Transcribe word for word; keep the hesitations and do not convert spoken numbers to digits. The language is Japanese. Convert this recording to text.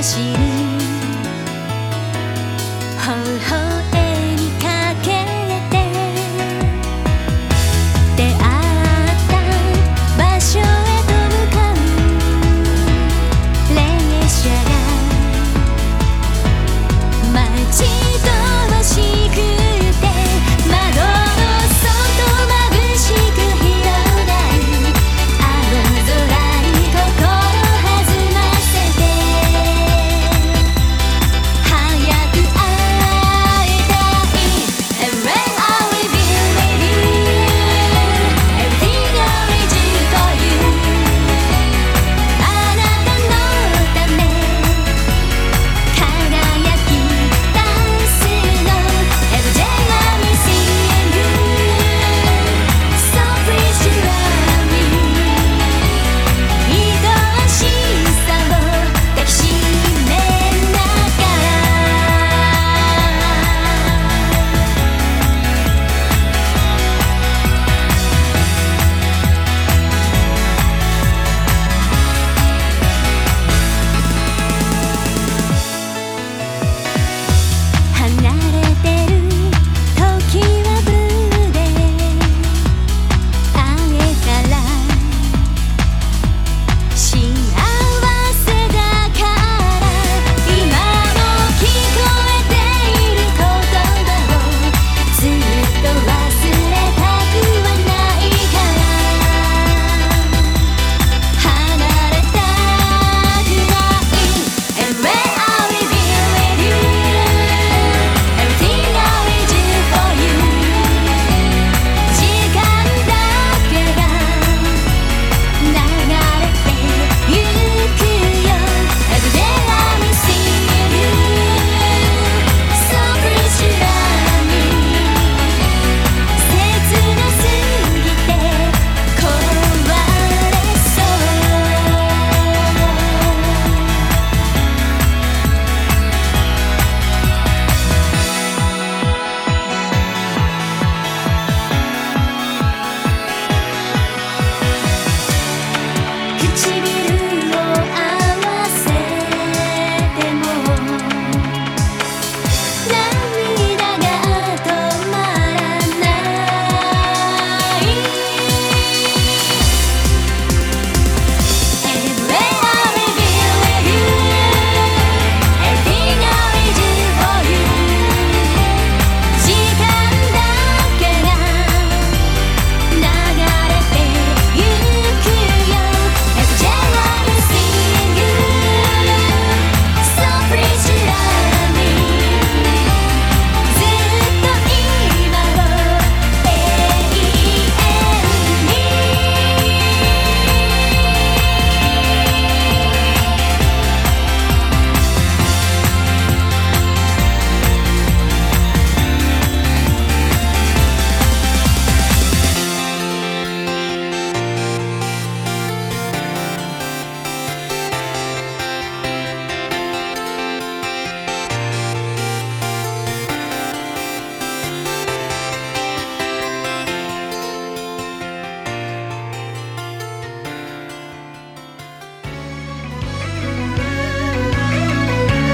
走る微笑みかけて出会った場所へと向かう列車が待ち遠しくて窓の外眩しく広がる青空に心弾ませて早く会いたい And when I will be with you Everything I will do for you あなたのため輝き出すの Every day I'm missing you So please you love me 愛しさを抱きしめなが離れてる時はブルーで会えたら幸せだから今も聞こえている言葉をずっと忘れたくはないから離れたくない And when I will be with you Everything I will do for you 時間だけが流れてゆくよ Every day I'm missing you So please you love me 切なすぎて壊れそう唇を